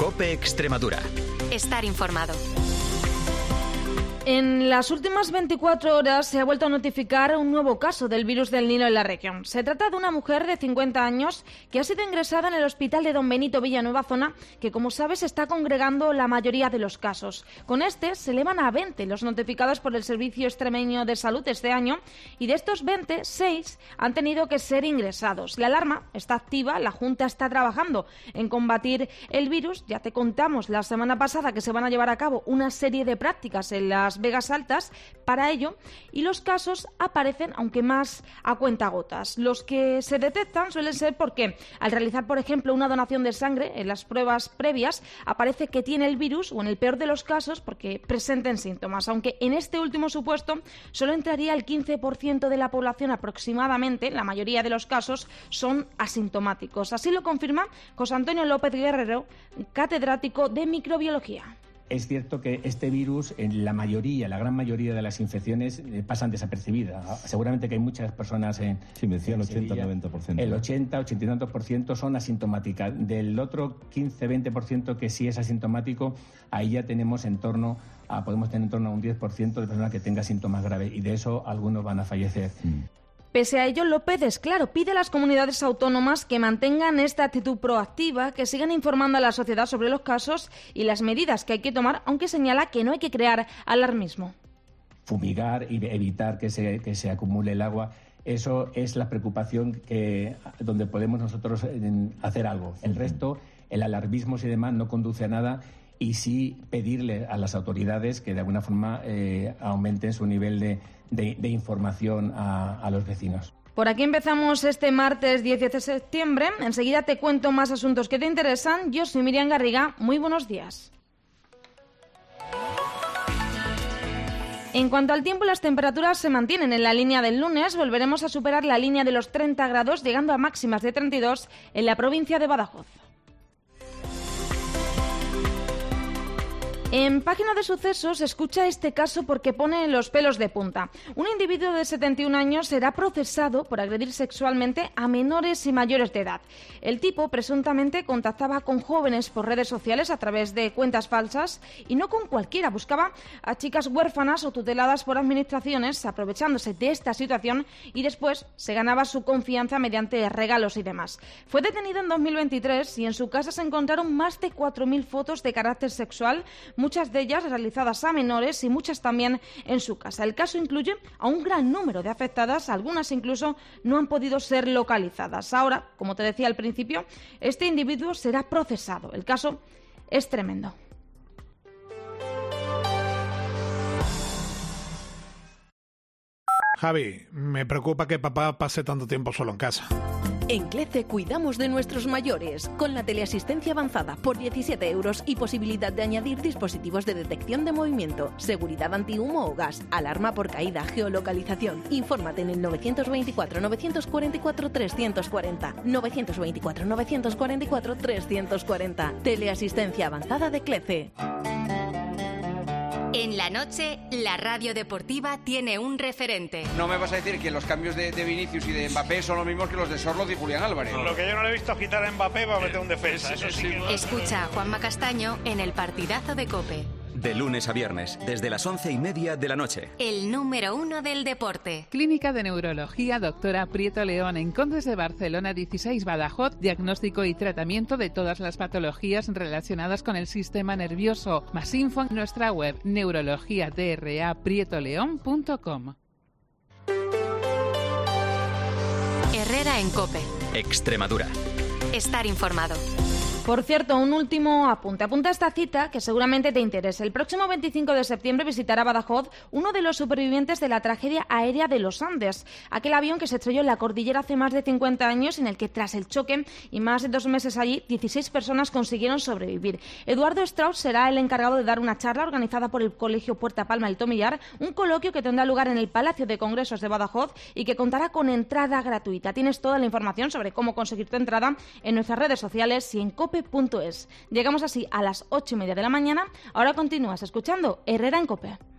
COPE Extremadura. Estar informado. En las últimas 24 horas se ha vuelto a notificar un nuevo caso del virus del Nilo en la región. Se trata de una mujer de 50 años que ha sido ingresada en el hospital de Don Benito Villanueva, zona que, como sabes, está congregando la mayoría de los casos. Con este se elevan a 20 los notificados por el Servicio Extremeño de Salud este año y de estos 20, 6 han tenido que ser ingresados. La alarma está activa, la Junta está trabajando en combatir el virus. Ya te contamos la semana pasada que se van a llevar a cabo una serie de prácticas en las Vegas Altas para ello, y los casos aparecen, aunque más a cuentagotas. Los que se detectan suelen ser porque al realizar, por ejemplo, una donación de sangre, en las pruebas previas aparece que tiene el virus, o en el peor de los casos porque presenten síntomas, aunque en este último supuesto solo entraría el 15% de la población aproximadamente. La mayoría de los casos son asintomáticos. Así lo confirma José Antonio López Guerrero, catedrático de microbiología. Es cierto que este virus, en la gran mayoría de las infecciones pasan desapercibidas. Seguramente que hay muchas personas Sí, me decía el 80-90%. El 80 y tantos por ciento son asintomáticas. Del otro 15-20% que sí es asintomático, ahí ya tenemos podemos tener en torno a un 10% de personas que tengan síntomas graves, y de eso algunos van a fallecer. Pese a ello, López es claro, pide a las comunidades autónomas que mantengan esta actitud proactiva, que sigan informando a la sociedad sobre los casos y las medidas que hay que tomar, aunque señala que no hay que crear alarmismo. Fumigar y evitar que se acumule el agua, eso es la preocupación donde podemos nosotros hacer algo. El resto, el alarmismo y demás no conduce a nada, y sí pedirle a las autoridades que de alguna forma aumenten su nivel de información a los vecinos. Por aquí empezamos este martes 10 de septiembre. Enseguida te cuento más asuntos que te interesan. Yo soy Miriam Garriga. Muy buenos días. En cuanto al tiempo, las temperaturas se mantienen en la línea del lunes. Volveremos a superar la línea de los 30 grados, llegando a máximas de 32 en la provincia de Badajoz. En Página de Sucesos escucha este caso porque pone los pelos de punta. Un individuo de 71 años será procesado por agredir sexualmente a menores y mayores de edad. El tipo presuntamente contactaba con jóvenes por redes sociales a través de cuentas falsas, y no con cualquiera. Buscaba a chicas huérfanas o tuteladas por administraciones, aprovechándose de esta situación, y después se ganaba su confianza mediante regalos y demás. Fue detenido en 2023 y en su casa se encontraron más de 4.000 fotos de carácter sexual, muchas de ellas realizadas a menores y muchas también en su casa. El caso incluye a un gran número de afectadas, algunas incluso no han podido ser localizadas. Ahora, como te decía al principio, este individuo será procesado. El caso es tremendo. Javi, me preocupa que papá pase tanto tiempo solo en casa. En CLECE cuidamos de nuestros mayores, con la teleasistencia avanzada por 17 euros y posibilidad de añadir dispositivos de detección de movimiento, seguridad antihumo o gas, alarma por caída, geolocalización. Infórmate en el 924 944 340, 924 944 340. Teleasistencia avanzada de CLECE. En la noche, la radio deportiva tiene un referente. No me vas a decir que los cambios de Vinicius y de Mbappé son los mismos que los de Sorloth y Julián Álvarez. Lo que yo no le he visto quitar a Mbappé va a meter un defensa. Eso sí. Escucha a Juanma Castaño en el partidazo de COPE. De lunes a viernes, desde las 11:30 de la noche. El número 1 del deporte. Clínica de Neurología Doctora Prieto León, en Condes de Barcelona 16, Badajoz. Diagnóstico y tratamiento de todas las patologías relacionadas con el sistema nervioso. Más info en nuestra web neurologiadraprietoleón.com. Herrera en COPE. Extremadura. Estar informado. Por cierto, un último apunte. Apunta esta cita que seguramente te interese. El próximo 25 de septiembre visitará Badajoz uno de los supervivientes de la tragedia aérea de los Andes. Aquel avión que se estrelló en la cordillera hace más de 50 años, en el que tras el choque y más de 2 meses allí, 16 personas consiguieron sobrevivir. Eduardo Strauss será el encargado de dar una charla organizada por el Colegio Puerta Palma El Tomillar, un coloquio que tendrá lugar en el Palacio de Congresos de Badajoz y que contará con entrada gratuita. Tienes toda la información sobre cómo conseguir tu entrada en nuestras redes sociales y en COPE.es. Llegamos así a las 8:30 de la mañana. Ahora continúas escuchando Herrera en COPE.